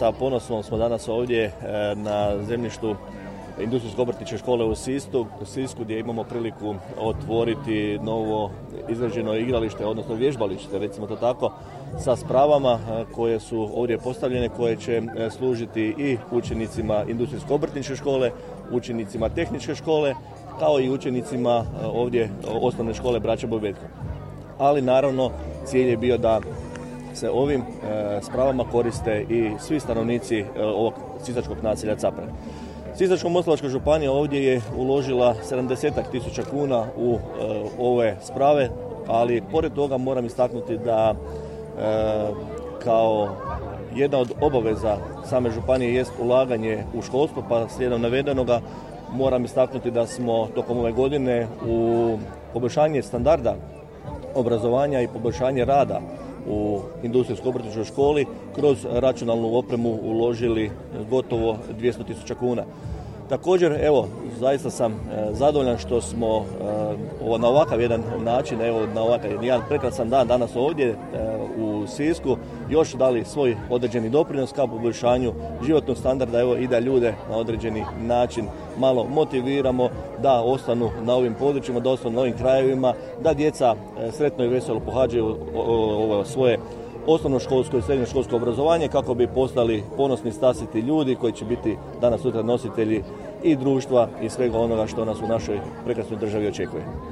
sa ponosom smo danas ovdje na zemljištu Industrijsko-obrtničke škole u Sisku gdje imamo priliku otvoriti novo izgrađeno igralište, odnosno vježbalište, recimo to tako, sa spravama koje su ovdje postavljene, koje će služiti i učenicima Industrijsko-obrtničke škole, učenicima tehničke škole, kao i učenicima ovdje osnovne škole Braća Bobetko. Ali naravno cilj je bio da se ovim spravama koriste i svi stanovnici ovog sisačkog naselja Capre. Sisačko-moslavačka županija ovdje je uložila 70.000 kuna u ove sprave, ali pored toga moram istaknuti da kao jedna od obaveza same županije jest ulaganje u školstvo, pa slijedom navedenoga moram istaknuti da smo tokom ove godine u poboljšanje standarda obrazovanja i poboljšanje rada u Industrijsko-obrtničkoj školi kroz računalnu opremu uložili gotovo 200.000 kuna. Također, evo, zaista sam zadovoljan što smo na ovakav jedan način, evo, na ovakav jedan prekrasan dan danas ovdje u Sisku još dali svoj određeni doprinos ka poboljšanju životnog standarda, evo, i da ljude na određeni način malo motiviramo da ostanu na ovim područjima, da ostanu na ovim krajevima, da djeca sretno i veselo pohađaju svoje osnovnoškolsko i srednjoškolsko obrazovanje kako bi postali ponosni, stasiti ljudi koji će biti danas sutra nositelji i društva i svega onoga što nas u našoj prekrasnoj državi očekuje.